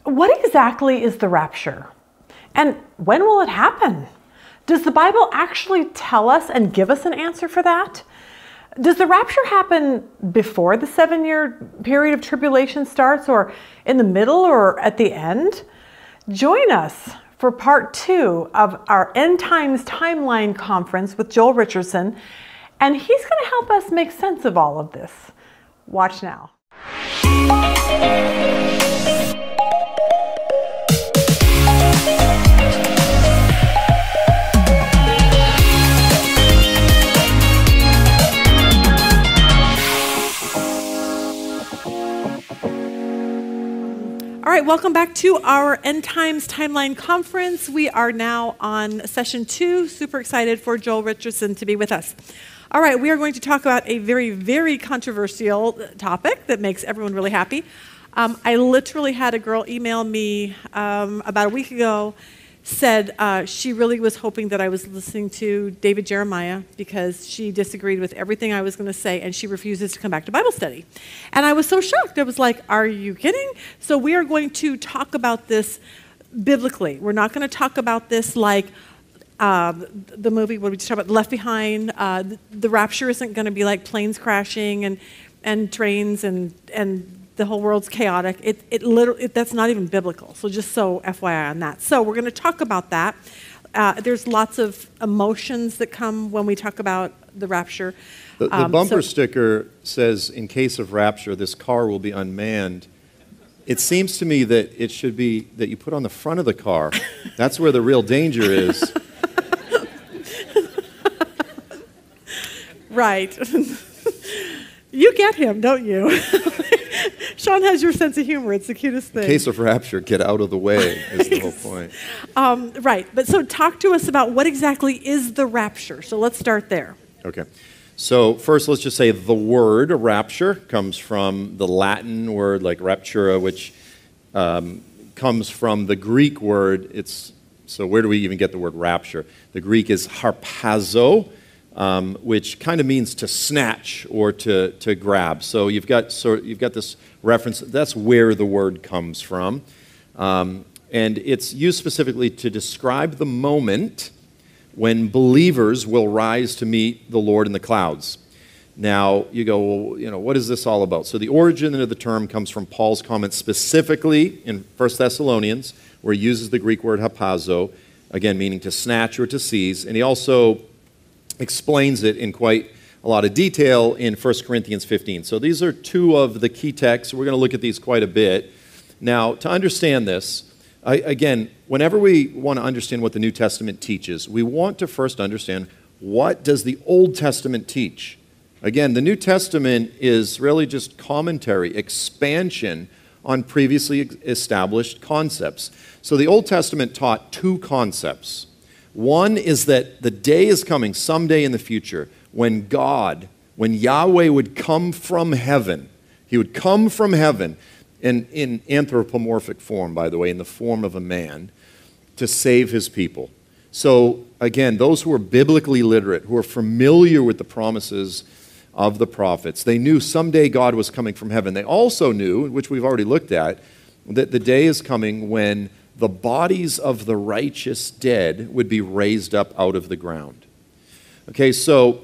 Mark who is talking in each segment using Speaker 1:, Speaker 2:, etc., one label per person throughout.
Speaker 1: What exactly is the rapture? And when will it happen? Does the Bible actually tell us and give us an answer for that? Does the rapture happen before the 7-year period of tribulation starts, or in the middle, or at the end? Join us for part 2 of our End Times Timeline Conference with Joel Richardson, and he's going to help us make sense of all of this. Watch now. All right, welcome back to our End Times Timeline Conference. We are now on session 2. Super excited for Joel Richardson to be with us. All right, we are going to talk about a very, very controversial topic that makes everyone really happy. I literally had a girl email me about a week ago, said she really was hoping that I was listening to David Jeremiah because she disagreed with everything I was going to say, and she refuses to come back to Bible study. And I was so shocked. I was like, are you kidding? So we are going to talk about this biblically. We're not going to talk about this like the movie, what we just talked about, Left Behind. The rapture isn't going to be like planes crashing and trains and the whole world's chaotic. It literally, that's not even biblical. So just so FYI on that. So we're going to talk about that. There's lots of emotions that come when we talk about the rapture.
Speaker 2: The bumper sticker says, in case of rapture, this car will be unmanned. It seems to me that it should be that you put on the front of the car. That's where the real danger is.
Speaker 1: Right. You get him, don't you? Sean has your sense of humor. It's the cutest thing.
Speaker 2: In case of rapture, get out of the way is the whole point.
Speaker 1: Right. But so talk to us about what exactly is the rapture. So let's start there.
Speaker 2: Okay. So first, let's just say the word rapture comes from the Latin word like raptura, which comes from the Greek word. So where do we even get the word rapture? The Greek is harpazo, which kind of means to snatch or to grab. So you've got this reference. That's where the word comes from, and it's used specifically to describe the moment when believers will rise to meet the Lord in the clouds. Now you go, well, what is this all about? So the origin of the term comes from Paul's comment specifically in 1 Thessalonians, where he uses the Greek word hapazo, again meaning to snatch or to seize, and he also explains it in quite a lot of detail in 1 Corinthians 15. So these are two of the key texts. We're going to look at these quite a bit. Now, to understand this, again, whenever we want to understand what the New Testament teaches, we want to first understand what does the Old Testament teach. Again, the New Testament is really just commentary, expansion on previously established concepts. So the Old Testament taught two concepts. One is that the day is coming someday in the future when Yahweh would come from heaven. He would come from heaven in anthropomorphic form, by the way, in the form of a man, to save his people. So again, those who are biblically literate, who are familiar with the promises of the prophets, they knew someday God was coming from heaven. They also knew, which we've already looked at, that the day is coming when the bodies of the righteous dead would be raised up out of the ground. Okay, so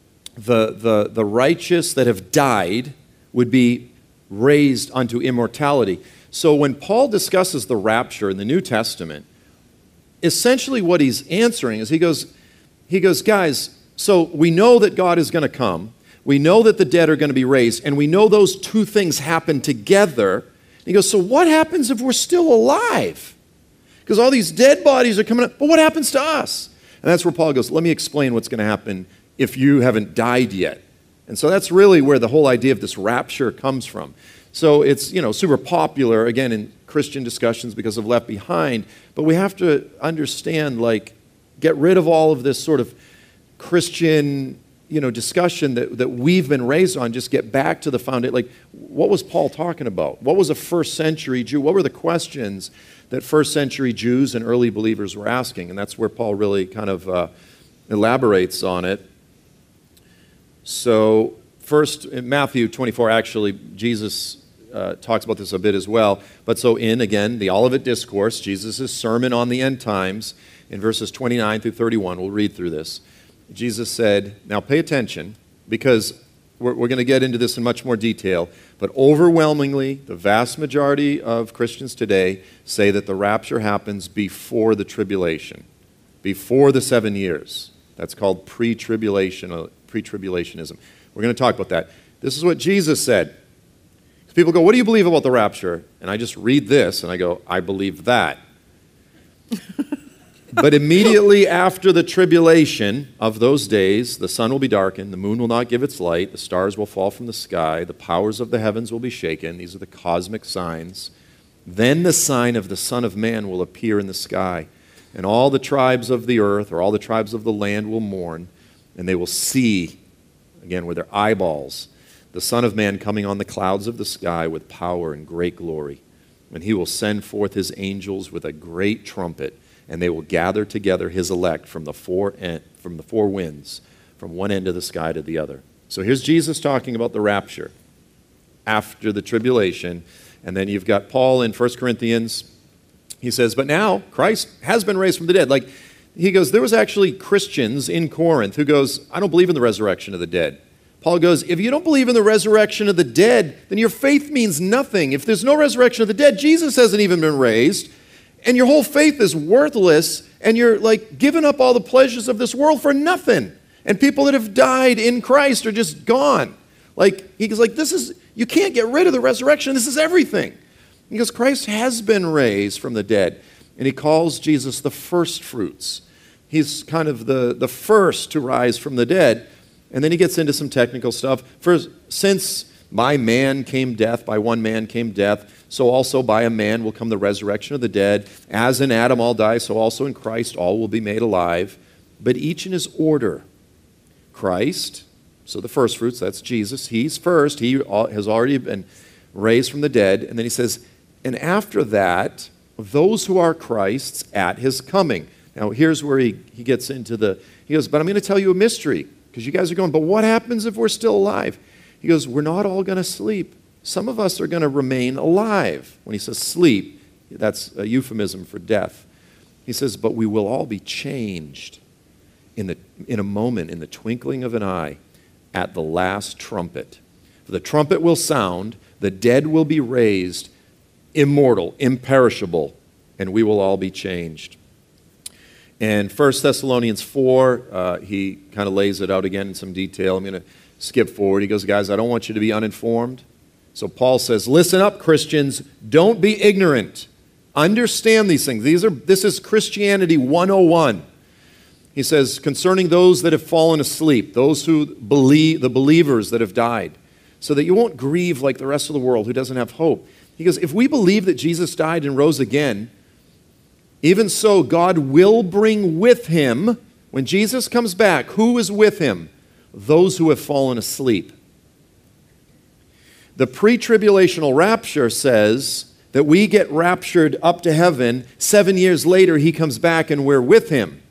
Speaker 2: the righteous that have died would be raised unto immortality. So when Paul discusses the rapture in the New Testament, essentially what he's answering is he goes, guys, so we know that God is going to come, we know that the dead are going to be raised, and we know those two things happen together. And he goes, so what happens if we're still alive? Because all these dead bodies are coming up, but what happens to us? And that's where Paul goes, let me explain what's going to happen if you haven't died yet. And so that's really where the whole idea of this rapture comes from. So it's, super popular, again, in Christian discussions because of Left Behind, but we have to understand, get rid of all of this sort of Christian, discussion that we've been raised on, just get back to the foundation. What was Paul talking about? What was a first century Jew? What were the questions that first century Jews and early believers were asking? And that's where Paul really kind of elaborates on it. So first, in Matthew 24, actually, Jesus talks about this a bit as well. But so again, the Olivet Discourse, Jesus' sermon on the end times, in verses 29 through 31, we'll read through this. Jesus said, now pay attention, because we're going to get into this in much more detail, but overwhelmingly, the vast majority of Christians today say that the rapture happens before the tribulation, before the 7 years. That's called pre-tribulationism. We're going to talk about that. This is what Jesus said. People go, what do you believe about the rapture? And I just read this, and I go, I believe that. But immediately after the tribulation of those days, the sun will be darkened, the moon will not give its light, the stars will fall from the sky, the powers of the heavens will be shaken. These are the cosmic signs. Then the sign of the Son of Man will appear in the sky, and all the tribes of the earth, or all the tribes of the land, will mourn, and they will see, again with their eyeballs, the Son of Man coming on the clouds of the sky with power and great glory. And he will send forth his angels with a great trumpet, and they will gather together his elect from the four winds, from one end of the sky to the other. So here's Jesus talking about the rapture after the tribulation. And then you've got Paul in 1 Corinthians. He says, but now Christ has been raised from the dead. Like, he goes, there was actually Christians in Corinth who goes, I don't believe in the resurrection of the dead. Paul goes, if you don't believe in the resurrection of the dead, then your faith means nothing. If there's no resurrection of the dead, Jesus hasn't even been raised. And your whole faith is worthless, and you're like giving up all the pleasures of this world for nothing. And people that have died in Christ are just gone. Like, he goes, like, you can't get rid of the resurrection. This is everything. He goes, Christ has been raised from the dead. And he calls Jesus the first fruits. He's kind of the first to rise from the dead. And then he gets into some technical stuff. First, since by man came death, by one man came death, so also by a man will come the resurrection of the dead. As in Adam all die, so also in Christ all will be made alive, but each in his order. Christ, so the first fruits, that's Jesus. He's first. He has already been raised from the dead. And then he says, and after that, those who are Christ's at his coming. Now here's where he gets into he goes, but I'm going to tell you a mystery, because you guys are going, but what happens if we're still alive? He goes, we're not all going to sleep. Some of us are going to remain alive. When he says sleep, that's a euphemism for death. He says, but we will all be changed in a moment, in the twinkling of an eye, at the last trumpet. For the trumpet will sound, the dead will be raised, immortal, imperishable, and we will all be changed. And 1 Thessalonians 4, he kind of lays it out again in some detail. I'm going to skip forward. He goes, guys, I don't want you to be uninformed. So Paul says, listen up, Christians. Don't be ignorant. Understand these things. This is Christianity 101. He says, concerning those that have fallen asleep, those who believe, the believers that have died, so that you won't grieve like the rest of the world who doesn't have hope. He goes, if we believe that Jesus died and rose again, even so God will bring with him, when Jesus comes back, who is with him? Those who have fallen asleep. The pre-tribulational rapture says that we get raptured up to heaven. 7 years later, he comes back and we're with him.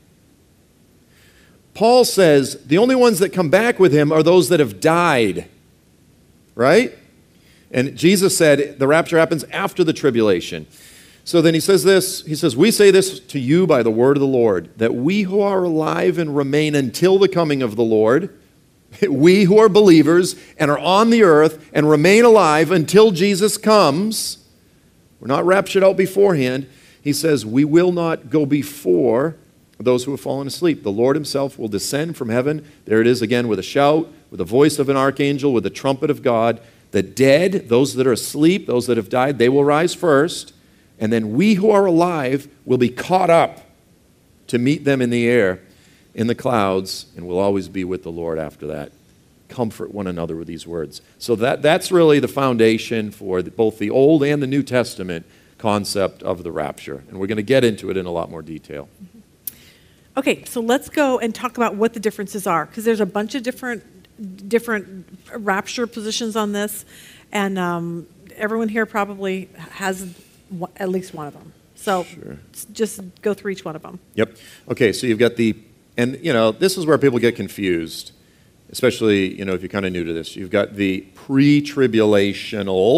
Speaker 2: Paul says the only ones that come back with him are those that have died, right? And Jesus said the rapture happens after the tribulation. So then he says this, he says, we say this to you by the word of the Lord, that we who are alive and remain until the coming of the Lord, we who are believers and are on the earth and remain alive until Jesus comes, we're not raptured out beforehand. He says, we will not go before those who have fallen asleep. The Lord himself will descend from heaven. There it is again with a shout, with the voice of an archangel, with the trumpet of God. The dead, those that are asleep, those that have died, they will rise first. And then we who are alive will be caught up to meet them in the air, in the clouds, and we'll always be with the Lord after that. Comfort one another with these words. So that's really the foundation for both the Old and the New Testament concept of the rapture. And we're going to get into it in a lot more detail.
Speaker 1: Okay, so let's go and talk about what the differences are, because there's a bunch of different rapture positions on this, and everyone here probably has at least one of them. So sure. Just go through each one of them. Yep.
Speaker 2: Okay, so you've got this is where people get confused, especially, if you're kind of new to this. You've got the pre-tribulational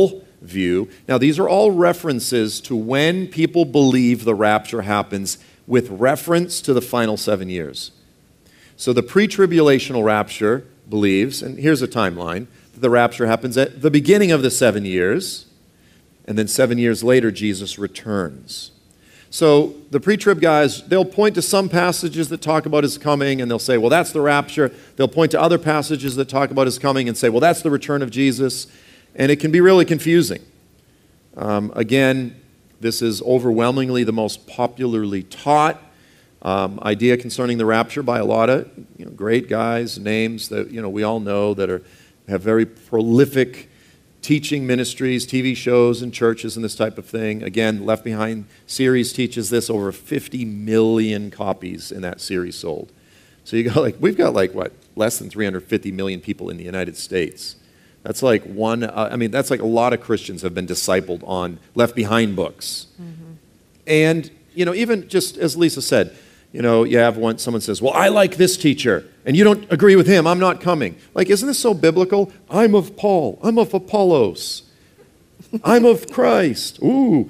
Speaker 2: view. Now, these are all references to when people believe the rapture happens with reference to the final 7 years. So the pre-tribulational rapture believes, and here's a timeline, that the rapture happens at the beginning of the 7 years, and then 7 years later, Jesus returns. So the pre-trib guys, they'll point to some passages that talk about his coming, and they'll say, well, that's the rapture. They'll point to other passages that talk about his coming and say, well, that's the return of Jesus. And it can be really confusing. Again, this is overwhelmingly the most popularly taught idea concerning the rapture by a lot of great guys, names that we all know that have very prolific teaching ministries, TV shows, and churches, and this type of thing. Again, Left Behind series teaches this. Over 50 million copies in that series sold. So we've got less than 350 million people in the United States. That's like that's like a lot of Christians have been discipled on Left Behind books. Mm-hmm. And, even just as Lisa said, you have someone says, well, I like this teacher, and you don't agree with him, I'm not coming. Isn't this so biblical? I'm of Paul, I'm of Apollos, I'm of Christ. Ooh,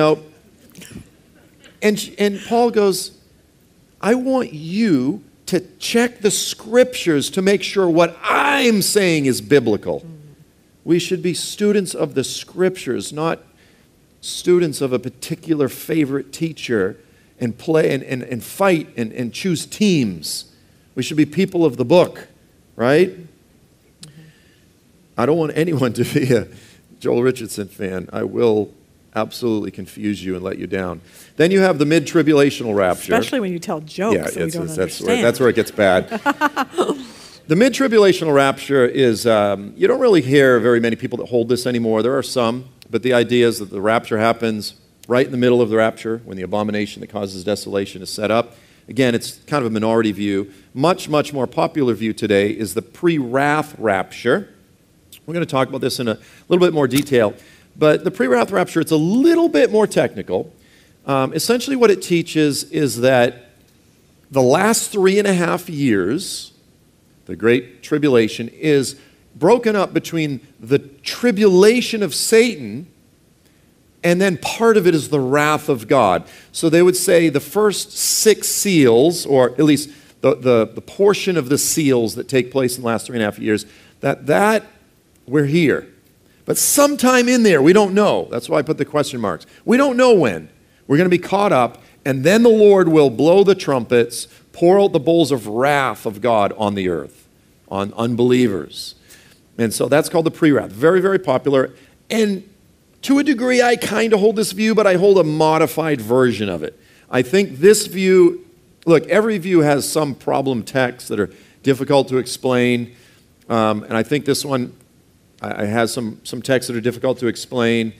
Speaker 2: And Paul goes, I want you to check the scriptures to make sure what I'm saying is biblical. We should be students of the scriptures, not students of a particular favorite teacher and play and fight and choose teams. We should be people of the book, right? Mm-hmm. I don't want anyone to be a Joel Richardson fan. I will absolutely confuse you and let you down. Then you have the mid-tribulational rapture.
Speaker 1: Especially when you tell jokes that we don't understand.
Speaker 2: That's where it gets bad. The mid-tribulational rapture is, you don't really hear very many people that hold this anymore. There are some, but the idea is that the rapture happens right in the middle of the rapture, when the abomination that causes desolation is set up. Again, it's kind of a minority view. Much, much more popular view today is the pre-wrath rapture. We're going to talk about this in a little bit more detail. But the pre-wrath rapture, it's a little bit more technical. Essentially what it teaches is that the last 3.5 years, the Great Tribulation, is broken up between the tribulation of Satan and then part of it is the wrath of God. So they would say the first 6 seals, or at least the portion of the seals that take place in the last 3.5 years, that we're here. But sometime in there, we don't know. That's why I put the question marks. We don't know when. We're going to be caught up, and then the Lord will blow the trumpets, pour out the bowls of wrath of God on the earth, on unbelievers. And so that's called the pre-wrath. Very, very popular. And to a degree, I kind of hold this view, but I hold a modified version of it. I think this view, look, every view has some problem texts that are difficult to explain. And I think this one has some texts that are difficult to explain.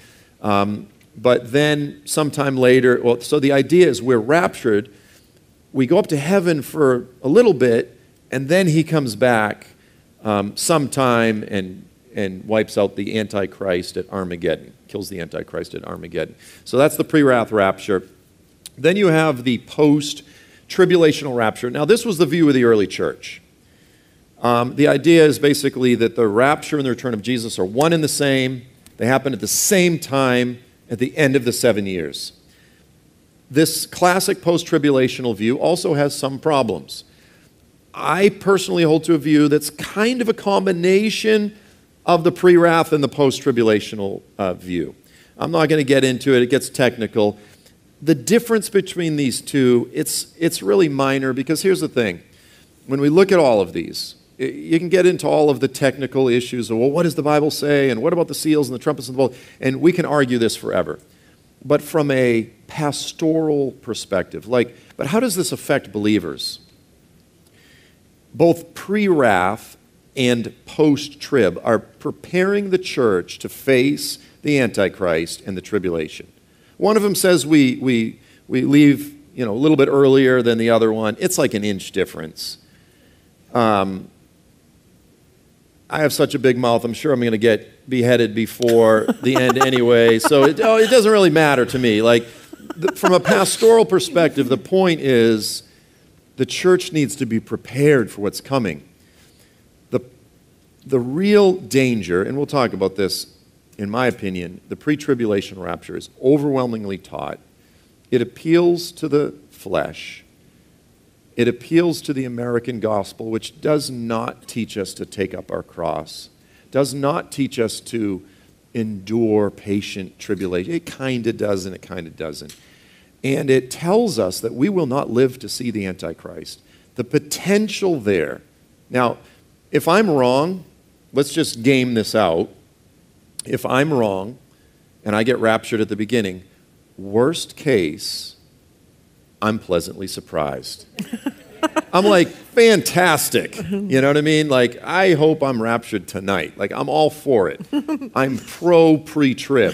Speaker 2: But then sometime later, so the idea is we're raptured. We go up to heaven for a little bit, and then he comes back sometime and wipes out the Antichrist at Armageddon, kills the Antichrist at Armageddon. So that's the pre-wrath rapture. Then you have the post-tribulational rapture. Now, this was the view of the early church. The idea is basically that the rapture and the return of Jesus are one and the same. They happen at the same time at the end of the 7 years. This classic post-tribulational view also has some problems. I personally hold to a view that's kind of a combination of the pre-wrath and the post-tribulational view. I'm not going to get into it. It gets technical. The difference between these two, it's really minor, because here's the thing. When we look at all of these, you can get into all of the technical issues of, well, what does the Bible say, and what about the seals and the trumpets and the bowl? And we can argue this forever. But from a pastoral perspective, but how does this affect believers? Both pre-wrath and post-trib are preparing the church to face the Antichrist and the tribulation. One of them says we leave a little bit earlier than the other one. It's like an inch difference. I have such a big mouth, I'm sure I'm going to get beheaded before the end anyway, so it doesn't really matter to me. From a pastoral perspective, the point is the church needs to be prepared for what's coming. The real danger, and we'll talk about this in my opinion, the pre-tribulation rapture is overwhelmingly taught. It appeals to the flesh. It appeals to the American gospel, which does not teach us to take up our cross, does not teach us to endure patient tribulation. It kind of does and it kind of doesn't. And it tells us that we will not live to see the Antichrist. The potential there. Now, if I'm wrong, let's just game this out. If I'm wrong and I get raptured at the beginning, worst case, I'm pleasantly surprised. I'm like, fantastic. You know what I mean? Like, I hope I'm raptured tonight. Like, I'm all for it. I'm pro pre-trib.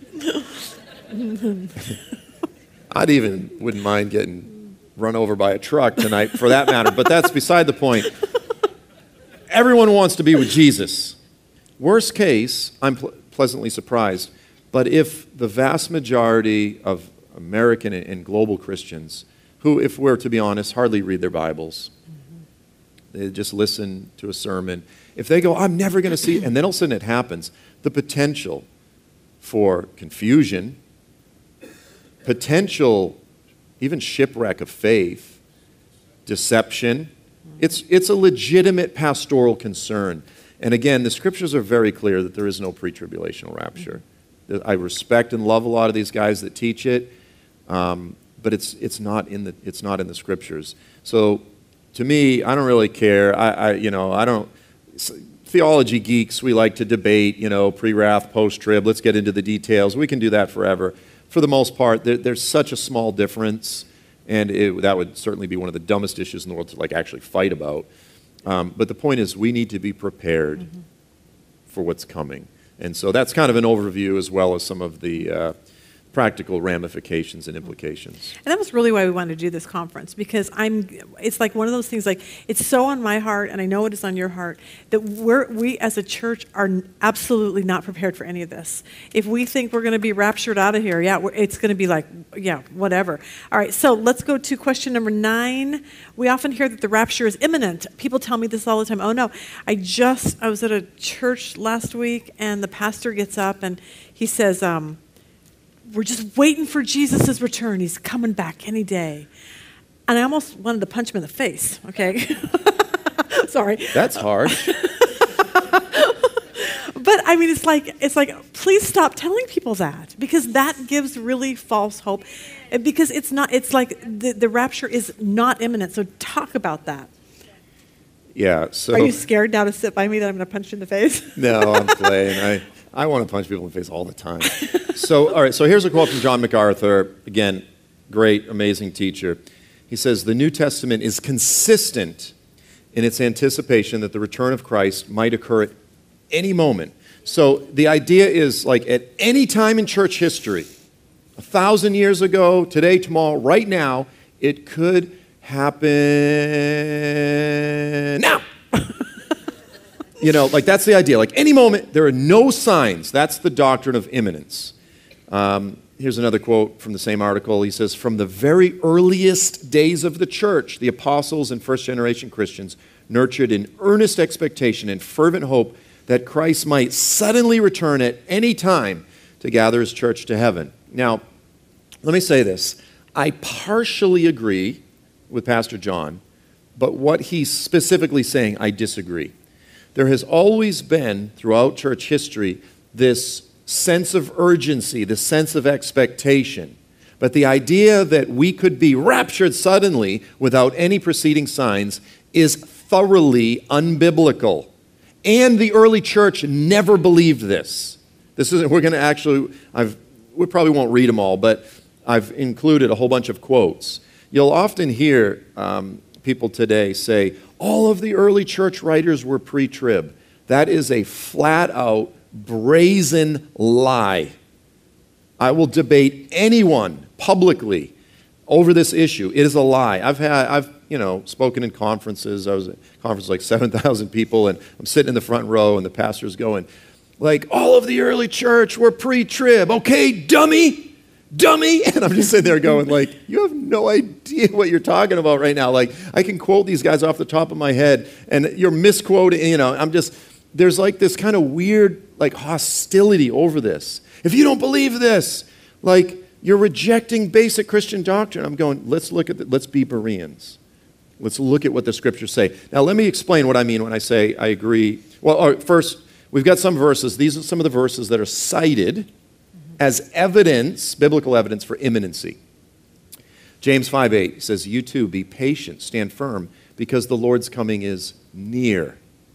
Speaker 2: Wouldn't mind getting run over by a truck tonight for that matter, but that's beside the point. Everyone wants to be with Jesus. Worst case, I'm pleasantly surprised. But if the vast majority of American and global Christians, who, if we're to be honest, hardly read their Bibles, they just listen to a sermon, if they go, I'm never going to see, and then all of a sudden it happens, the potential for confusion, potential even shipwreck of faith, deception, it's a legitimate pastoral concern. And again, the scriptures are very clear that there is no pre-tribulational rapture. I respect and love a lot of these guys that teach it, but it's not in the scriptures. So to me, I don't really care. I don't. Theology geeks, we like to debate, pre-wrath, post-trib. Let's get into the details. We can do that forever. For the most part, there's such a small difference, and that would certainly be one of the dumbest issues in the world to actually fight about. But the point is, we need to be prepared for what's coming. And so that's kind of an overview as well as some of the practical ramifications and implications.
Speaker 1: And that was really why we wanted to do this conference, because it's like one of those things, like, it's so on my heart, and I know it is on your heart, that we as a church are absolutely not prepared for any of this. If we think we're going to be raptured out of here, it's going to be like, whatever. All right, so let's go to question number 9. We often hear that the rapture is imminent. People tell me this all the time. Oh no, I was at a church last week, and the pastor gets up and he says, we're just waiting for Jesus' return. He's coming back any day. And I almost wanted to punch him in the face, okay? Sorry.
Speaker 2: That's harsh.
Speaker 1: But I mean, it's like, please stop telling people that, because that gives really false hope. Because it's like the rapture is not imminent. So talk about that.
Speaker 2: Yeah. So
Speaker 1: are you scared now to sit by me that I'm going to punch you in the face?
Speaker 2: No, I'm playing. I want to punch people in the face all the time. So, all right, so here's a quote from John MacArthur. Again, great, amazing teacher. He says, the New Testament is consistent in its anticipation that the return of Christ might occur at any moment. So the idea is, like, at any time in church history, 1,000 years ago, today, tomorrow, right now, it could happen now. That's the idea. Like, any moment, there are no signs. That's the doctrine of imminence. Here's another quote from the same article. He says, from the very earliest days of the church, the apostles and first-generation Christians nurtured an earnest expectation and fervent hope that Christ might suddenly return at any time to gather his church to heaven. Now, let me say this. I partially agree with Pastor John, but what he's specifically saying, I disagree. There has always been, throughout church history, this sense of urgency, this sense of expectation. But the idea that we could be raptured suddenly without any preceding signs is thoroughly unbiblical. And the early church never believed this. We probably won't read them all, but I've included a whole bunch of quotes. You'll often hear people today say, all of the early church writers were pre-trib. That is a flat-out, brazen lie. I will debate anyone publicly over this issue. It is a lie. I've spoken in conferences. I was at a conference like 7,000 people, and I'm sitting in the front row, and the pastor's going, like, all of the early church were pre-trib. Okay, dummy. And I'm just sitting there going, like, you have no idea what you're talking about right now. Like, I can quote these guys off the top of my head, and you're misquoting, there's like this kind of weird like hostility over this. If you don't believe this, like you're rejecting basic Christian doctrine. I'm going, let's be Bereans. Let's look at what the scriptures say. Now, let me explain what I mean when I say I agree. Well, first, we've got some verses. These are some of the verses that are cited as evidence, biblical evidence for imminency. James 5:8 says, "You too, be patient, stand firm, because the Lord's coming is near."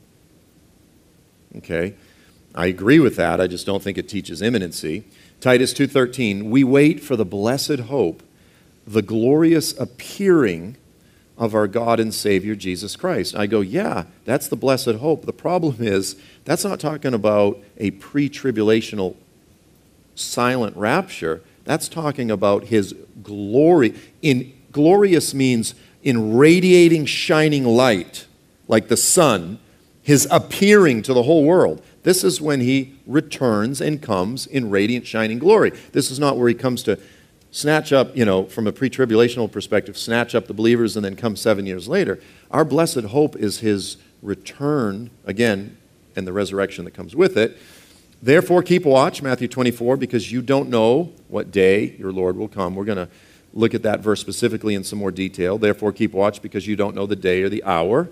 Speaker 2: Okay, I agree with that. I just don't think it teaches imminency. Titus 2:13, "We wait for the blessed hope, the glorious appearing of our God and Savior Jesus Christ." I go, yeah, that's the blessed hope. The problem is, that's not talking about a pre-tribulational silent rapture. That's talking about his glory. Glorious means in radiating, shining light, like the sun, his appearing to the whole world. This is when he returns and comes in radiant, shining glory. This is not where he comes to snatch up, from a pre-tribulational perspective, snatch up the believers and then come 7 years later. Our blessed hope is his return, again, and the resurrection that comes with it. "Therefore keep watch," Matthew 24, "because you don't know what day your Lord will come." We're going to look at that verse specifically in some more detail. "Therefore keep watch, because you don't know the day or the hour."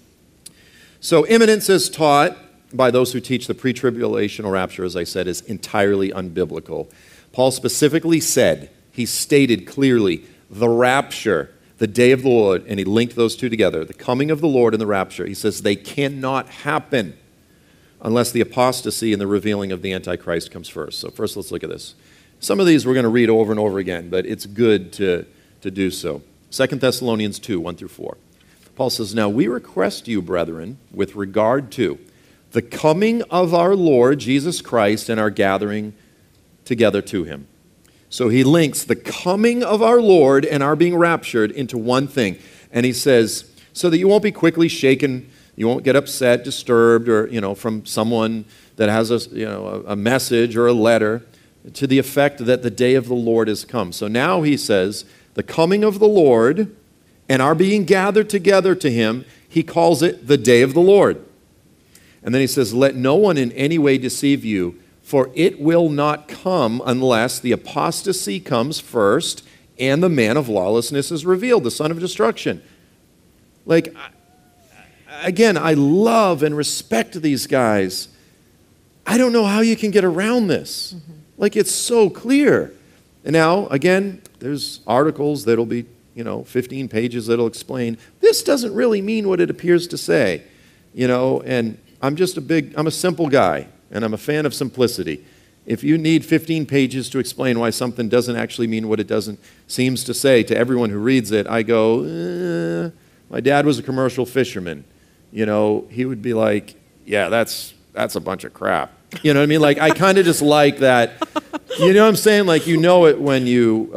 Speaker 2: So imminence is taught by those who teach the pre-tribulational rapture, as I said, is entirely unbiblical. Paul specifically said, he stated clearly, the rapture, the day of the Lord, and he linked those two together, the coming of the Lord and the rapture. He says they cannot happen unless the apostasy and the revealing of the Antichrist comes first. So first, let's look at this. Some of these we're going to read over and over again, but it's good to do so. 2 Thessalonians 2, 1 through 4. Paul says, "Now we request you, brethren, with regard to the coming of our Lord Jesus Christ and our gathering together to him." So he links the coming of our Lord and our being raptured into one thing. And he says, so that you won't be quickly shaken, you won't get upset, disturbed, or, from someone that has a message or a letter to the effect that the day of the Lord has come. So now he says, the coming of the Lord and our being gathered together to him, he calls it the day of the Lord. And then he says, "Let no one in any way deceive you, for it will not come unless the apostasy comes first and the man of lawlessness is revealed, the son of destruction." Like, again, I love and respect these guys. I don't know how you can get around this. Like, it's so clear. And now, again, there's articles that'll be, 15 pages that'll explain, this doesn't really mean what it appears to say, and I'm a simple guy, and I'm a fan of simplicity. If you need 15 pages to explain why something doesn't actually mean what it seems to say to everyone who reads it, I go, my dad was a commercial fisherman. He would be like, yeah, that's a bunch of crap. You know what I mean? Like, I kind of just like that. You know what I'm saying? Like, you know it when you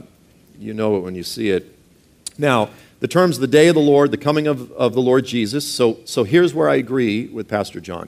Speaker 2: see it. Now, the terms the day of the Lord, the coming of the Lord Jesus. So here's where I agree with Pastor John.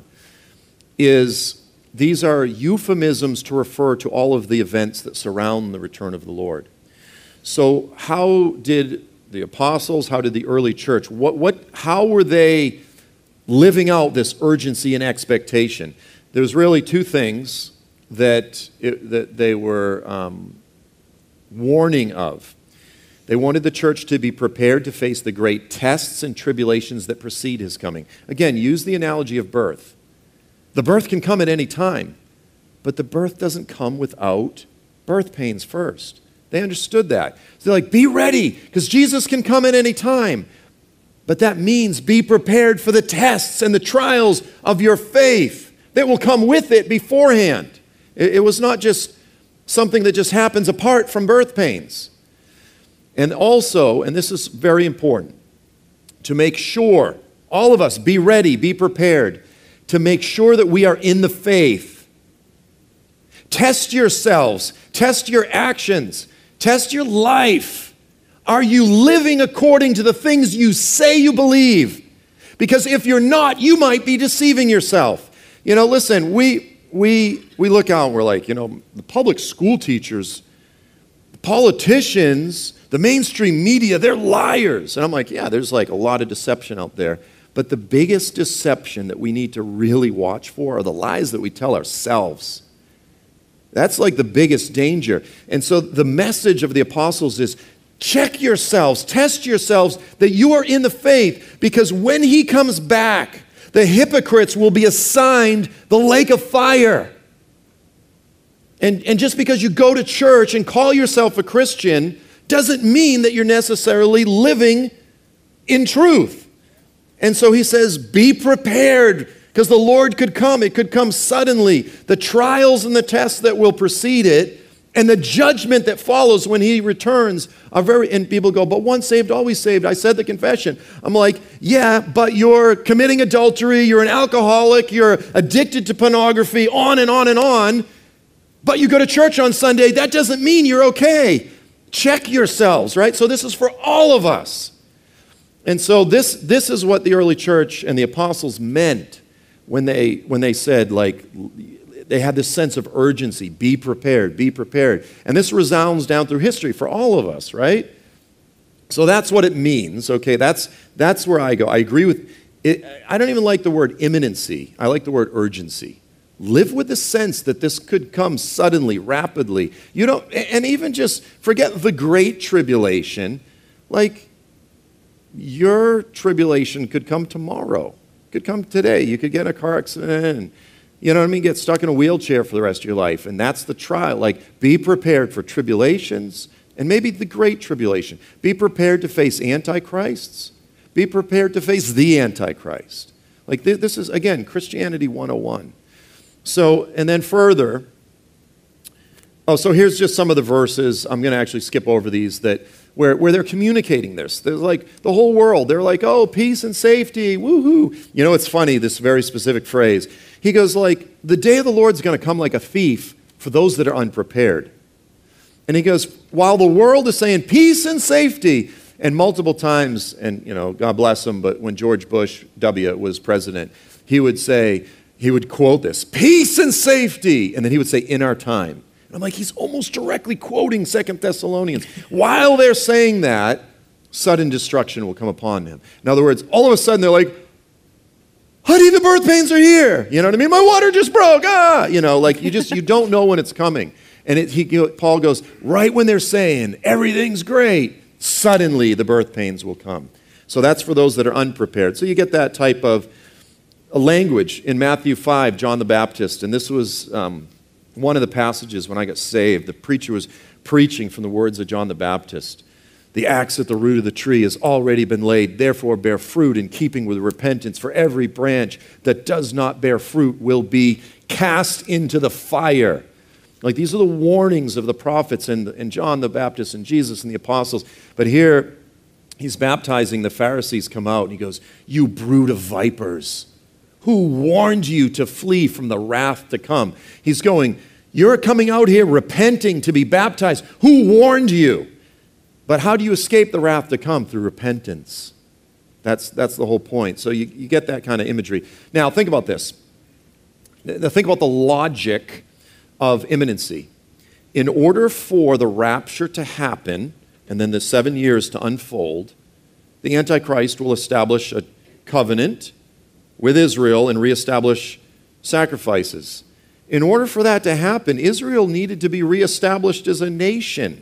Speaker 2: These are euphemisms to refer to all of the events that surround the return of the Lord. So how did the apostles, how did the early church, how were they living out this urgency and expectation? There's really two things that they were warning of. They wanted the church to be prepared to face the great tests and tribulations that precede his coming. Again, use the analogy of birth. The birth can come at any time, but the birth doesn't come without birth pains first. They understood that. So they're like, be ready, because Jesus can come at any time. But that means be prepared for the tests and the trials of your faith that will come with it beforehand. It was not just something that just happens apart from birth pains. And also, and this is very important, to make sure, all of us, be ready, be prepared, to make sure that we are in the faith. Test yourselves, test your actions, test your life. Are you living according to the things you say you believe? Because if you're not, you might be deceiving yourself. Listen, we look out and we're like, the public school teachers, the politicians, the mainstream media, they're liars. And I'm like, yeah, there's like a lot of deception out there. But the biggest deception that we need to really watch for are the lies that we tell ourselves. That's like the biggest danger. And so the message of the apostles is, check yourselves, test yourselves that you are in the faith, because when he comes back, the hypocrites will be assigned the lake of fire. And just because you go to church and call yourself a Christian doesn't mean that you're necessarily living in truth. And so he says, be prepared, because the Lord could come. It could come suddenly. The trials and the tests that will precede it and the judgment that follows when he returns are very, and people go, but once saved, always saved. I said the confession. I'm like, yeah, but you're committing adultery, you're an alcoholic, you're addicted to pornography, on and on and on. But you go to church on Sunday, that doesn't mean you're okay. Check yourselves, right? So this is for all of us. And so this is what the early church and the apostles meant when they said, like, they had this sense of urgency, be prepared, be prepared. And this resounds down through history for all of us, right? So that's what it means, okay? That's where I go. I agree with it. I don't even like the word imminency. I like the word urgency. Live with the sense that this could come suddenly, rapidly. You don't, and even just forget the great tribulation. Like, your tribulation could come tomorrow. Could come today. You could get in a car accident and, you know what I mean, get stuck in a wheelchair for the rest of your life. And that's the trial. Like, be prepared for tribulations and maybe the great tribulation. Be prepared to face antichrists. Be prepared to face the Antichrist. Like, this is, again, Christianity 101. So, and then further, so here's just some of the verses. I'm going to actually skip over these where they're communicating this. There's like the whole world. They're like, oh, peace and safety, woohoo. You know, it's funny, this very specific phrase. He goes like, the day of the Lord's going to come like a thief for those that are unprepared. And he goes, while the world is saying peace and safety, and multiple times, and, you know, God bless him, but when George Bush W. was president, he would quote this, peace and safety, and then he would say, in our time. And I'm like, he's almost directly quoting 2 Thessalonians. While they're saying that, sudden destruction will come upon them. In other words, all of a sudden they're like, honey, the birth pains are here. You know what I mean? My water just broke. You know, like you don't know when it's coming. And Paul goes, right when they're saying everything's great, suddenly the birth pains will come. So that's for those that are unprepared. So you get that type of a language in Matthew 5, John the Baptist, and this was one of the passages when I got saved. The preacher was preaching from the words of John the Baptist. The axe at the root of the tree has already been laid, therefore bear fruit in keeping with repentance. For every branch that does not bear fruit will be cast into the fire. Like, these are the warnings of the prophets and John the Baptist and Jesus and the apostles. But here, he's baptizing, the Pharisees come out and he goes, you brood of vipers. Who warned you to flee from the wrath to come? He's going, you're coming out here repenting to be baptized. Who warned you? But how do you escape the wrath to come? Through repentance. That's the whole point. So you get that kind of imagery. Now, think about this. Think about the logic of imminency. In order for the rapture to happen, and then the 7 years to unfold, the Antichrist will establish a covenant with Israel and reestablish sacrifices. In order for that to happen, Israel needed to be reestablished as a nation.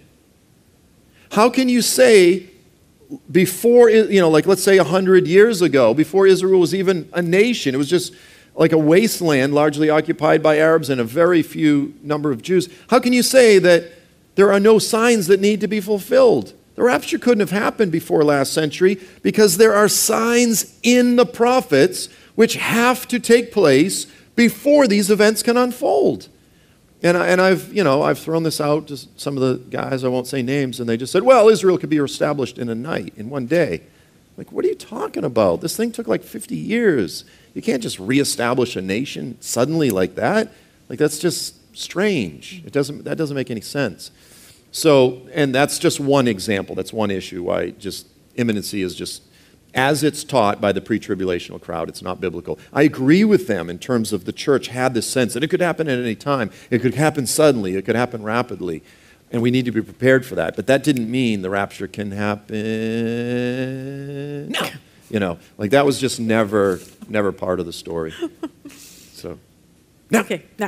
Speaker 2: How can you say before, like let's say 100 years ago, before Israel was even a nation, it was just like a wasteland largely occupied by Arabs and a very few number of Jews. How can you say that there are no signs that need to be fulfilled? The rapture couldn't have happened before last century because there are signs in the prophets which have to take place before these events can unfold. And I've thrown this out to some of the guys, I won't say names, and they just said, well, Israel could be established in a night, in one day. Like, what are you talking about? This thing took like 50 years. You can't just reestablish a nation suddenly like that. Like, that's just strange. That doesn't make any sense. So, and that's just one example. That's one issue why just imminency is just, as it's taught by the pre-tribulational crowd, it's not biblical. I agree with them in terms of the church had this sense that it could happen at any time. It could happen suddenly. It could happen rapidly. And we need to be prepared for that. But that didn't mean the rapture can happen now. Like that was just never part of the story. So, now.
Speaker 1: Okay, now.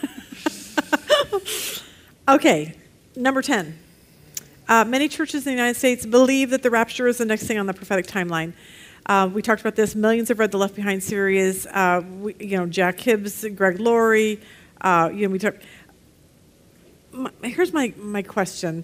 Speaker 1: Okay, number 10. Many churches in the United States believe that the rapture is the next thing on the prophetic timeline. We talked about this. Millions have read the Left Behind series. Jack Hibbs, Greg Laurie. We talked. Here's my question.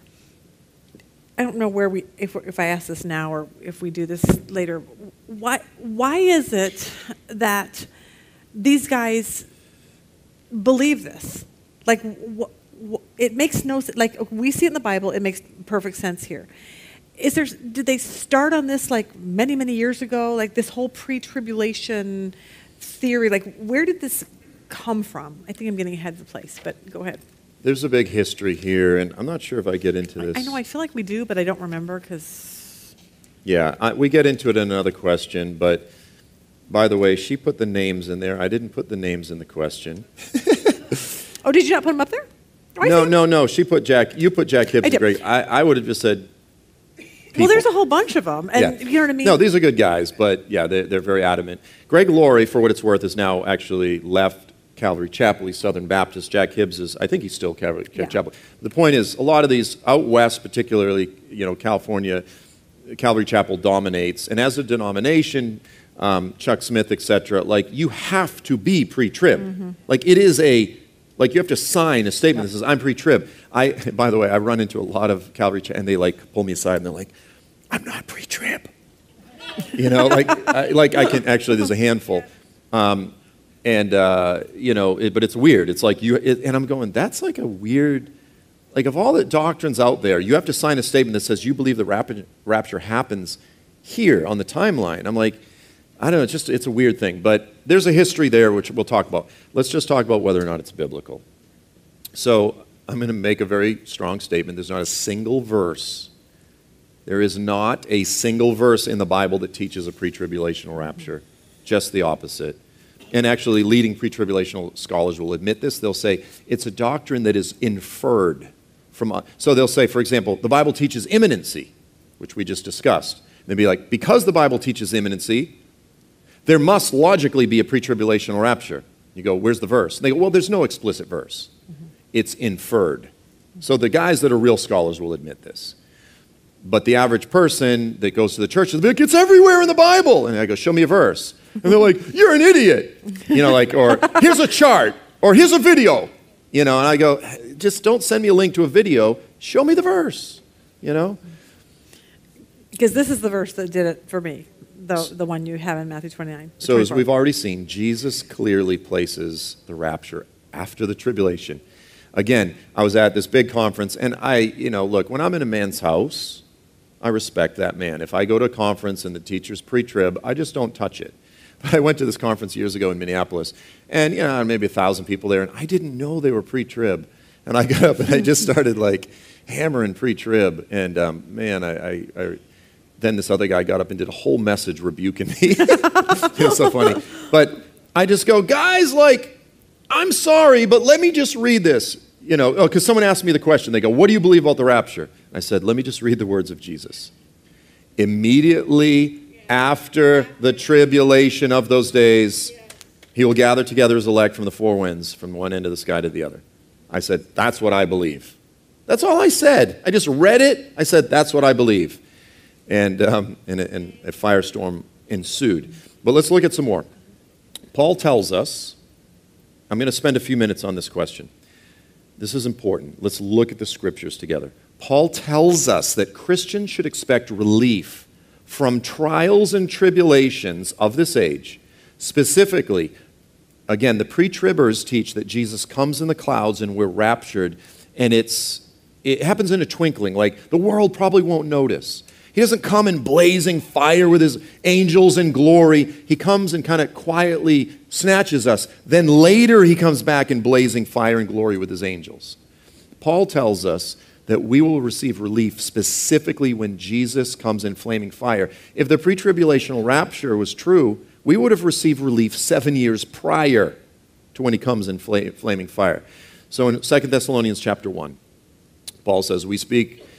Speaker 1: I don't know if I ask this now or if we do this later. Why is it that these guys believe this? Like, it makes no sense. Like, we see it in the Bible. It makes perfect sense here. Did they start on this like many, many years ago? Like this whole pre-tribulation theory, like where did this come from? I think I'm getting ahead of the place, but go ahead.
Speaker 2: There's a big history here, and I'm not sure if I get into this.
Speaker 1: I know, I feel like we do, but I don't remember because...
Speaker 2: Yeah, we get into it in another question, but by the way, she put the names in there. I didn't put the names in the question.
Speaker 1: Oh, did you not put them up there?
Speaker 2: No. You put Jack Hibbs and Greg. I would have just said people.
Speaker 1: Well, there's a whole bunch of them, and you know what I mean?
Speaker 2: No, these are good guys, but yeah, they're very adamant. Greg Laurie, for what it's worth, is now actually left Calvary Chapel. He's Southern Baptist. Jack Hibbs is, I think he's still Calvary Chapel. The point is, a lot of these out west, particularly, California, Calvary Chapel dominates. And as a denomination, Chuck Smith, etc., like you have to be pre-trib. Mm-hmm. Like it is you have to sign a statement that says, I'm pre-trib. By the way, I run into a lot of Calvary Chapel, and they like pull me aside and they're like, I'm not pre-trib. I can actually, there's a handful. But it's weird. It's like and I'm going, that's like a weird, like of all the doctrines out there, you have to sign a statement that says you believe the rapture happens here on the timeline. I'm like, I don't know, it's a weird thing. But there's a history there, which we'll talk about. Let's just talk about whether or not it's biblical. So I'm going to make a very strong statement. There's not a single verse. There is not a single verse in the Bible that teaches a pre-tribulational rapture. Just the opposite. And actually, leading pre-tribulational scholars will admit this. They'll say it's a doctrine that is inferred from. So they'll say, for example, the Bible teaches imminency, which we just discussed. They'd be like, because the Bible teaches imminency, there must logically be a pre-tribulational rapture. You go, where's the verse? And they go, well, there's no explicit verse. Mm-hmm. It's inferred. So the guys that are real scholars will admit this. But the average person that goes to the church, they'll be like, it's everywhere in the Bible. And I go, show me a verse. And they're like, you're an idiot. Or here's a chart, or here's a video. And I go, just don't send me a link to a video. Show me the verse,
Speaker 1: Because this is the verse that did it for me, the one you have in Matthew 29.
Speaker 2: So 24. As we've already seen, Jesus clearly places the rapture after the tribulation. Again, I was at this big conference, and look, when I'm in a man's house, I respect that man. If I go to a conference and the teacher's pre-trib, I just don't touch it. But I went to this conference years ago in Minneapolis, and maybe 1,000 people there, and I didn't know they were pre-trib. And I got up and I just started hammering pre-trib, and then this other guy got up and did a whole message rebuking me. It was so funny. But I just go, guys, I'm sorry, but let me just read this. Because someone asked me the question. They go, what do you believe about the rapture? I said, let me just read the words of Jesus. Immediately after the tribulation of those days, he will gather together his elect from the four winds, from one end of the sky to the other. I said, that's what I believe. That's all I said. I just read it. I said, that's what I believe. And a firestorm ensued. But let's look at some more. Paul tells us, I'm going to spend a few minutes on this question. This is important. Let's look at the scriptures together. Paul tells us that Christians should expect relief from trials and tribulations of this age. Specifically, again, the pre-tribbers teach that Jesus comes in the clouds and we're raptured, and it happens in a twinkling. The world probably won't notice. He doesn't come in blazing fire with his angels in glory. He comes and kind of quietly snatches us. Then later he comes back in blazing fire and glory with his angels. Paul tells us that we will receive relief specifically when Jesus comes in flaming fire. If the pre-tribulational rapture was true, we would have received relief 7 years prior to when he comes in flaming fire. So in 2 Thessalonians chapter 1, Paul says, we speak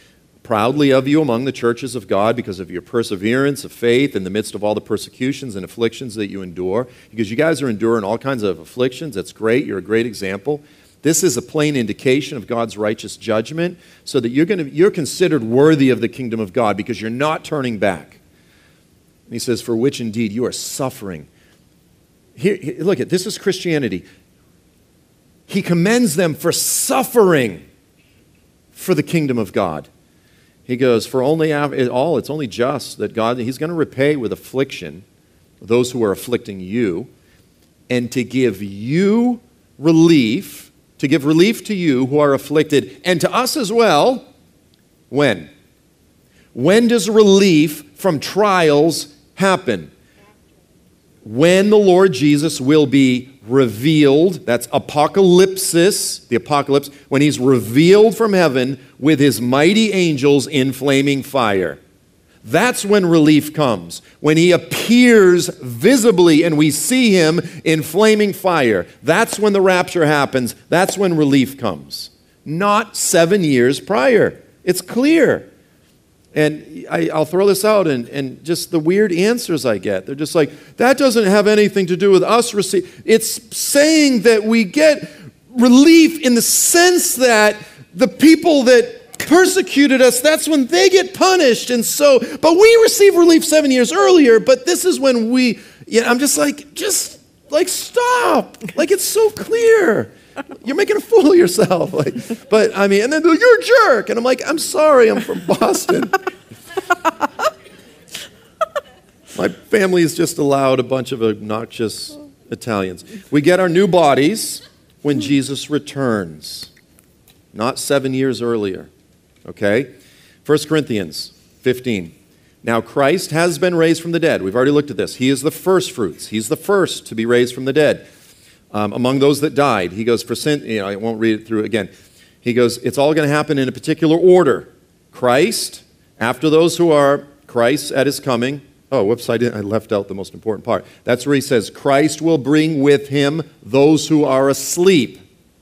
Speaker 2: proudly of you among the churches of God because of your perseverance of faith in the midst of all the persecutions and afflictions that you endure. Because you guys are enduring all kinds of afflictions. That's great. You're a great example. This is a plain indication of God's righteous judgment so that you're considered worthy of the kingdom of God because you're not turning back. And he says, for which indeed you are suffering. Here, look at this is Christianity. He commends them for suffering for the kingdom of God. He goes, it's only just that God, he's going to repay with affliction those who are afflicting you, and to give you relief, to give relief to you who are afflicted, and to us as well. When? When does relief from trials happen? When the Lord Jesus will be revealed, that's apocalypsis, the apocalypse, when he's revealed from heaven with his mighty angels in flaming fire. That's when relief comes. When he appears visibly and we see him in flaming fire. That's when the rapture happens. That's when relief comes. Not 7 years prior. It's clear. And I'll throw this out and just the weird answers I get. They're just like, that doesn't have anything to do with us receiving. It's saying that we get relief in the sense that the people that persecuted us, that's when they get punished. And so, but we receive relief 7 years earlier, but this is when I'm just like, stop. Like, it's so clear. You're making a fool of yourself. And then you're a jerk. And I'm like, I'm sorry, I'm from Boston. My family has just allowed a bunch of obnoxious Italians. We get our new bodies when Jesus returns, not 7 years earlier. Okay? 1 Corinthians 15. Now Christ has been raised from the dead. We've already looked at this. He is the first fruits. He's the first to be raised from the dead. Among those that died. He goes, for sin, I won't read it through again. He goes, it's all going to happen in a particular order. Christ, after those who are Christ at his coming. Oh, whoops, I left out the most important part. That's where he says, Christ will bring with him those who are asleep.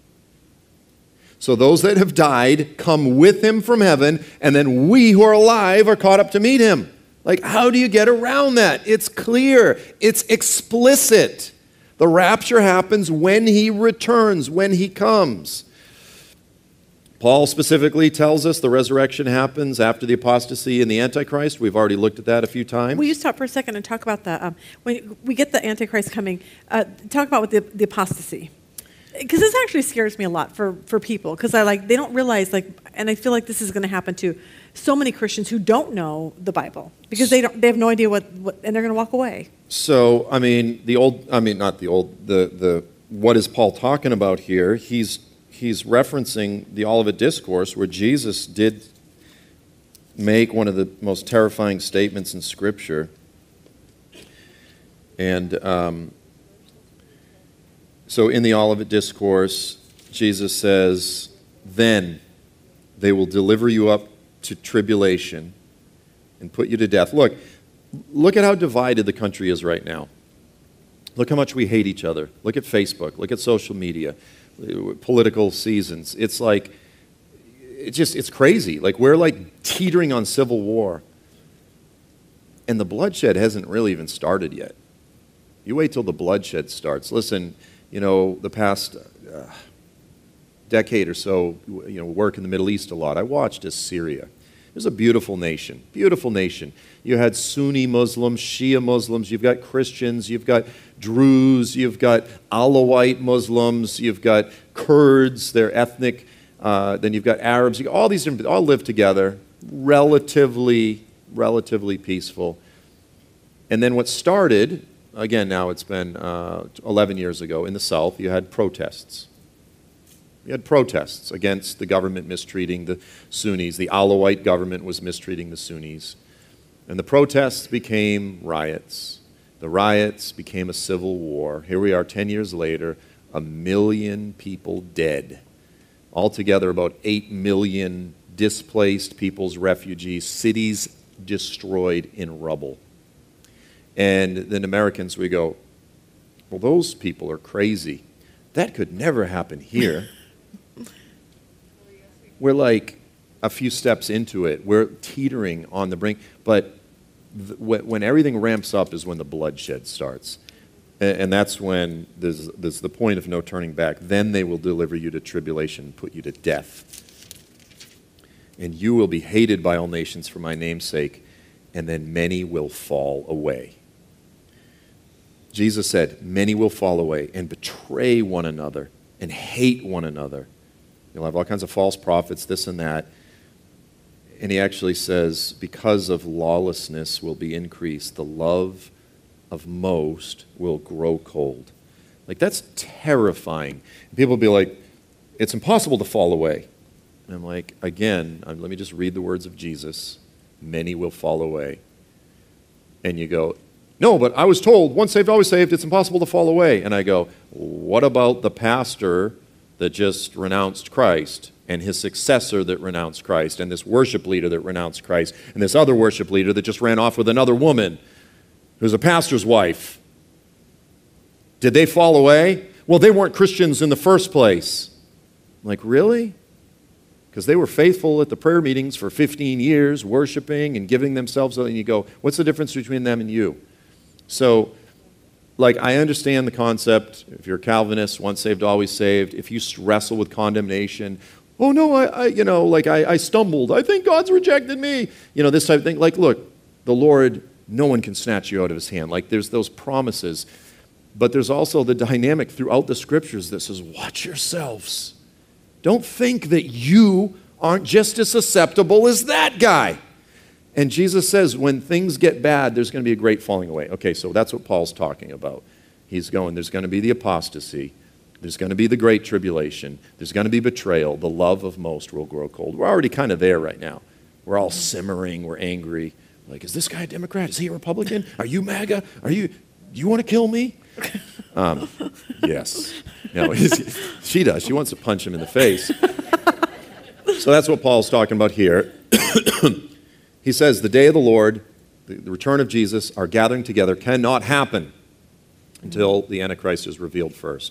Speaker 2: So those that have died come with him from heaven, and then we who are alive are caught up to meet him. Like, how do you get around that? It's clear. It's explicit. The rapture happens when he returns, when he comes. Paul specifically tells us the resurrection happens after the apostasy and the Antichrist. We've already looked at that a few times.
Speaker 1: Will you stop for a second and talk about that? When we get the Antichrist coming, talk about the apostasy. Because this actually scares me a lot for people. Because they don't realize, and I feel like this is going to happen to so many Christians who don't know the Bible. Because they have no idea what and they're going to walk away.
Speaker 2: So, what is Paul talking about here? He's referencing the Olivet Discourse where Jesus did make one of the most terrifying statements in Scripture. And so in the Olivet Discourse, Jesus says, then they will deliver you up to tribulation and put you to death. Look at how divided the country is right now. Look how much we hate each other. Look at Facebook. Look at social media, political seasons. It's crazy. We're teetering on civil war. And the bloodshed hasn't really even started yet. You wait till the bloodshed starts. Listen, the past decade or so, work in the Middle East a lot. I watched Assyria. It was a beautiful nation, beautiful nation. You had Sunni Muslims, Shia Muslims, you've got Christians, you've got Druze, you've got Alawite Muslims, you've got Kurds, they're ethnic, then you've got Arabs, all these different, all live together, relatively peaceful. And then what started, again now it's been 11 years ago, in the south, you had protests. You had protests against the government mistreating the Sunnis. The Alawite government was mistreating the Sunnis. And the protests became riots. The riots became a civil war. Here we are 10 years later, 1 million people dead. Altogether about 8 million displaced people's refugees, cities destroyed in rubble. And then Americans, we go, well, those people are crazy. That could never happen here. We're like, a few steps into it. We're teetering on the brink. But when everything ramps up is when the bloodshed starts. And that's when there's the point of no turning back. Then they will deliver you to tribulation and put you to death. And you will be hated by all nations for my name's sake, and then many will fall away. Jesus said, many will fall away and betray one another and hate one another. You'll have all kinds of false prophets, this and that. And he actually says, because of lawlessness will be increased, the love of most will grow cold. Like, that's terrifying. People will be like, it's impossible to fall away. And I'm like, again, let me just read the words of Jesus. Many will fall away. And you go, no, but I was told, once saved, always saved, it's impossible to fall away. And I go, what about the pastor that just renounced Christ, and his successor that renounced Christ, and this worship leader that renounced Christ, and this other worship leader that just ran off with another woman who's a pastor's wife? Did they fall away? Well, they weren't Christians in the first place. I'm like, really? Because they were faithful at the prayer meetings for 15 years, worshiping and giving themselves, and you go, what's the difference between them and you? So, like, I understand the concept. If you're a Calvinist, once saved, always saved. If you wrestle with condemnation, oh no, I stumbled. I think God's rejected me. This type of thing. Like, look, the Lord, no one can snatch you out of his hand. Like, there's those promises. But there's also the dynamic throughout the scriptures that says, watch yourselves. Don't think that you aren't just as susceptible as that guy. And Jesus says when things get bad, there's going to be a great falling away. Okay, so that's what Paul's talking about. He's going, there's going to be the apostasy. There's going to be the great tribulation. There's going to be betrayal. The love of most will grow cold. We're already kind of there right now. We're all simmering. We're angry. Like, is this guy a Democrat? Is he a Republican? Are you MAGA? Do you want to kill me? Yes. No, she does. She wants to punch him in the face. So that's what Paul's talking about here. He says the day of the Lord, the return of Jesus, our gathering together cannot happen until the Antichrist is revealed first.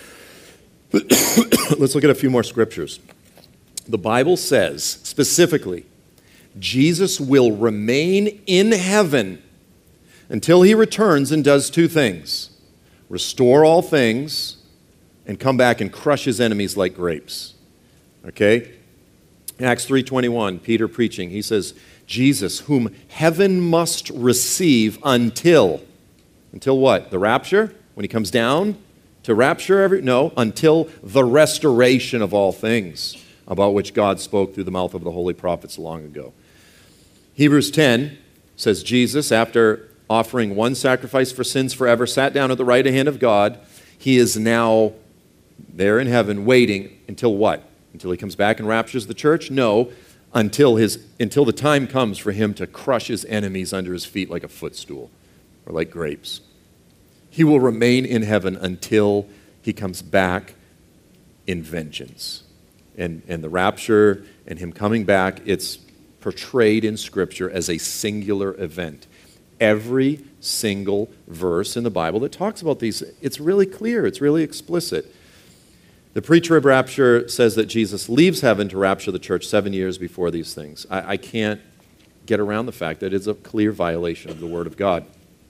Speaker 2: Let's look at a few more scriptures. The Bible says specifically, Jesus will remain in heaven until he returns and does two things: restore all things and come back and crush his enemies like grapes. Okay? Acts 3:21, Peter preaching, he says, Jesus, whom heaven must receive until what? The rapture? When he comes down to rapture until the restoration of all things, about which God spoke through the mouth of the holy prophets long ago. Hebrews 10 says Jesus, after offering one sacrifice for sins forever, sat down at the right hand of God. He is now there in heaven waiting until what? Until he comes back and raptures the church? No, until the time comes for him to crush his enemies under his feet like a footstool or like grapes. He will remain in heaven until he comes back in vengeance. And the rapture and him coming back, it's portrayed in Scripture as a singular event. Every single verse in the Bible that talks about these, it's really clear, it's really explicit. The pre-trib rapture says that Jesus leaves heaven to rapture the church 7 years before these things. I can't get around the fact that it's a clear violation of the Word of God.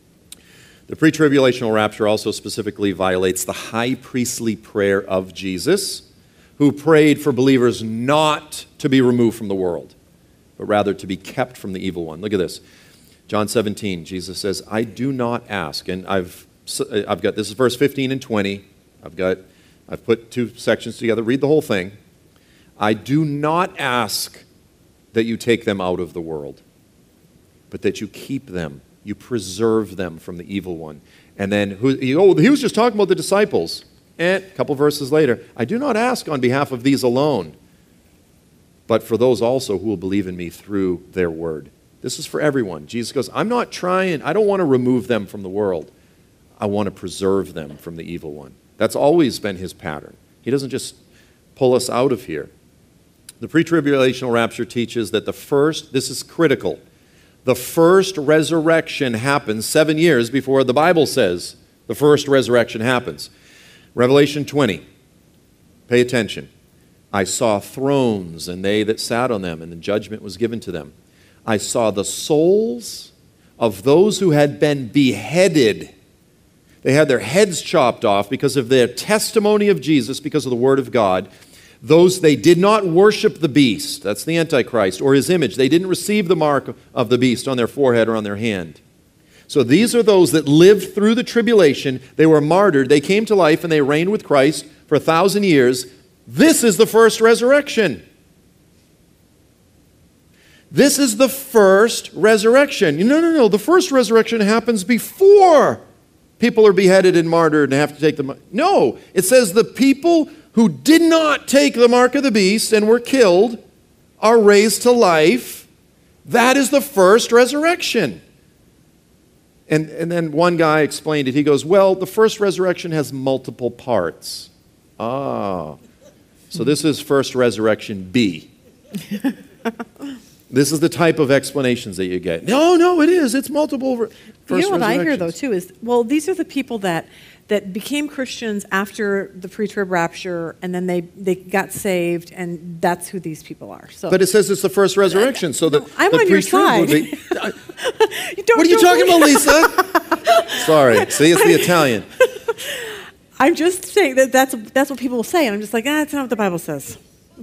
Speaker 2: The pre-tribulational rapture also specifically violates the high priestly prayer of Jesus, who prayed for believers not to be removed from the world, but rather to be kept from the evil one. Look at this. John 17, Jesus says, I do not ask, and I've got, this is verse 15 and 20. I've put two sections together. Read the whole thing. I do not ask that you take them out of the world, but that you keep them, you preserve them from the evil one. And then, he was just talking about the disciples. And a couple verses later, I do not ask on behalf of these alone, but for those also who will believe in me through their word. This is for everyone. Jesus goes, I don't want to remove them from the world. I want to preserve them from the evil one. That's always been his pattern. He doesn't just pull us out of here. The pre-tribulational rapture teaches that this is critical, the first resurrection happens 7 years before the Bible says the first resurrection happens. Revelation 20, pay attention. I saw thrones, and they that sat on them, and the judgment was given to them. I saw the souls of those who had been beheaded. They had their heads chopped off because of their testimony of Jesus, because of the Word of God. Those, they did not worship the beast, that's the Antichrist, or his image. They didn't receive the mark of the beast on their forehead or on their hand. So these are those that lived through the tribulation. They were martyred. They came to life and they reigned with Christ for 1,000 years. This is the first resurrection. This is the first resurrection. No. The first resurrection happens before people are beheaded and martyred and have to take the... No, it says the people who did not take the mark of the beast and were killed are raised to life. That is the first resurrection. And then one guy explained it. He goes, well, the first resurrection has multiple parts. So this is first resurrection B. This is the type of explanations that you get. No, it is. It's multiple first resurrections.
Speaker 1: You know what I hear, though, too, is, well, these are the people that became Christians after the pre-trib rapture, and then they got saved, and that's who these people are. So,
Speaker 2: but it says it's the first resurrection, so
Speaker 1: I'm
Speaker 2: the
Speaker 1: on your side.
Speaker 2: What are you talking about, Lisa? Sorry. See, it's the Italian.
Speaker 1: I'm just saying that's what people will say, and I'm just like, that's not what the Bible says.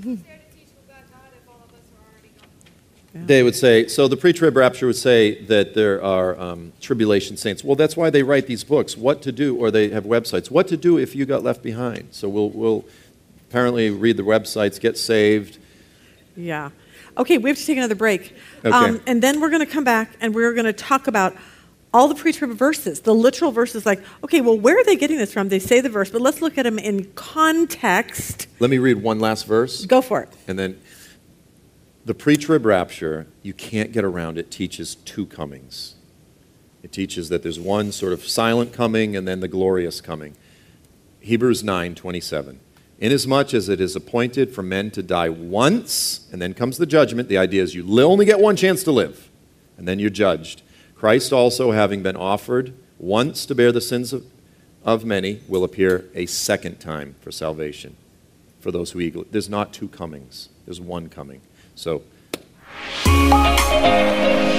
Speaker 2: They would say, so the pre-trib rapture would say that there are tribulation saints. Well, that's why they write these books, what to do, or they have websites, what to do if you got left behind. So we'll apparently read the websites, get saved.
Speaker 1: Yeah. Okay, we have to take another break.
Speaker 2: Okay.
Speaker 1: And then we're going to come back and we're going to talk about all the pre-trib verses, the literal verses, like, okay, well, where are they getting this from? They say the verse, but let's look at them in context.
Speaker 2: Let me read one last verse.
Speaker 1: Go for it.
Speaker 2: And then the pre-trib rapture, you can't get around it, teaches two comings. It teaches that there's one sort of silent coming and then the glorious coming. Hebrews 9:27. Inasmuch as it is appointed for men to die once, and then comes the judgment, the idea is you only get one chance to live, and then you're judged. Christ also, having been offered once to bear the sins of many, will appear a second time for salvation. For those who eagerly... There's not two comings. There's one coming. So...